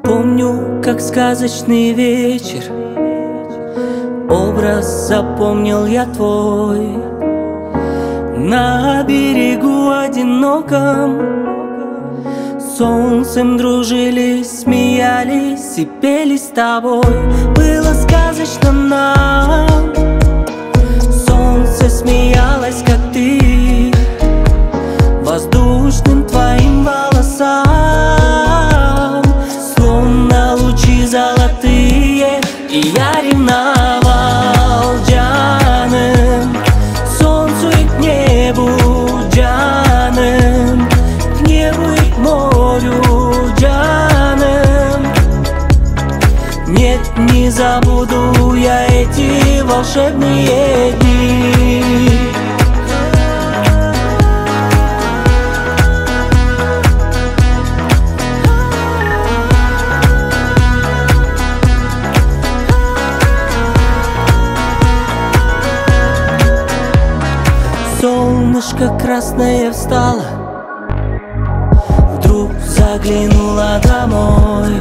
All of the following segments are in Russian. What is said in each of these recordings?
Помню, как сказочный вечер, образ запомнил я твой. На берегу одиноком с солнцем дружили, смеялись и пели с тобой. Было сказочно нам, солнце смеялось, как ты, воздушным твоим волосам, словно лучи золотые. И я ревновал Джаным, солнцу и к небу Джаным, к небу и к морю Джаным. Нет, не забуду я эти волшебные дни. Солнышко красное встало, вдруг заглянула домой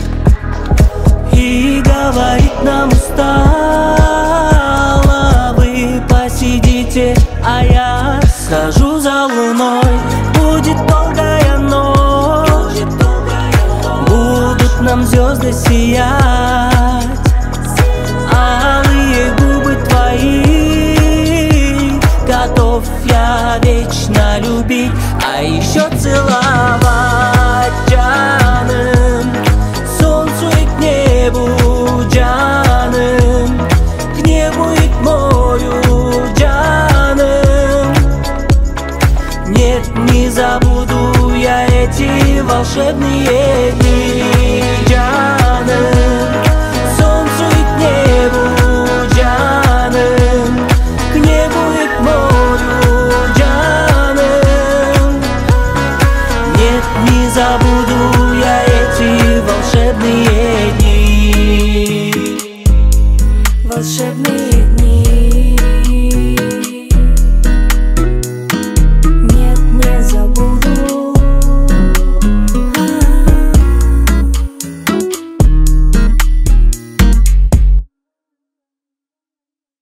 и говорит нам устало: вы посидите, а я схожу за луной. Будет долгая ночь, будут нам звезды сиять, алые губы твои готов я вечно любить, а еще целовать Джаным, солнцу и к небу Джаным, к небу и к морю Джаным. Нет, не забуду я эти волшебные дни Джаным.